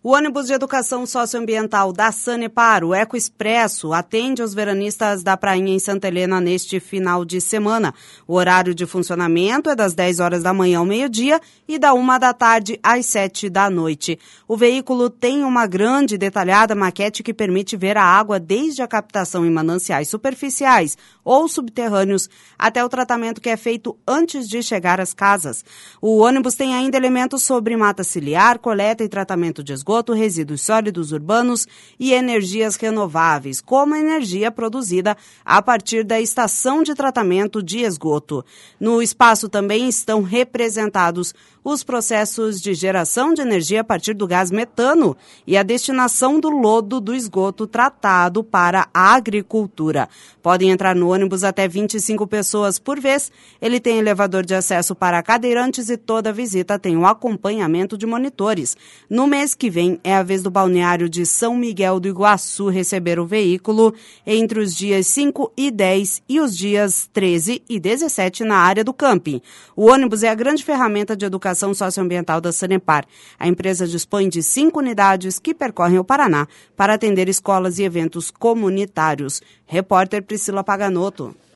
O ônibus de educação socioambiental da Sanepar, o Eco Expresso, atende os veranistas da Prainha em Santa Helena neste final de semana. O horário de funcionamento é das 10 horas da manhã ao meio-dia e da 1 da tarde às 7 da noite. O veículo tem uma grande e detalhada maquete que permite ver a água desde a captação em mananciais superficiais ou subterrâneos até o tratamento que é feito antes de chegar às casas. O ônibus tem ainda elementos sobre mata ciliar, coleta e tratamento de esgoto, resíduos sólidos urbanos e energias renováveis, como a energia produzida a partir da estação de tratamento de esgoto. No espaço também estão representados os processos de geração de energia a partir do gás metano e a destinação do lodo do esgoto tratado para a agricultura. Podem entrar no ônibus até 25 pessoas por vez. Ele tem elevador de acesso para cadeirantes e toda visita tem um acompanhamento de monitores. No mês que vem é a vez do balneário de São Miguel do Iguaçu receber o veículo entre os dias 5 e 10 e os dias 13 e 17 na área do camping. O ônibus é a grande ferramenta de educação socioambiental da Sanepar. A empresa dispõe de 5 unidades que percorrem o Paraná para atender escolas e eventos comunitários. Repórter Priscila Paganotto.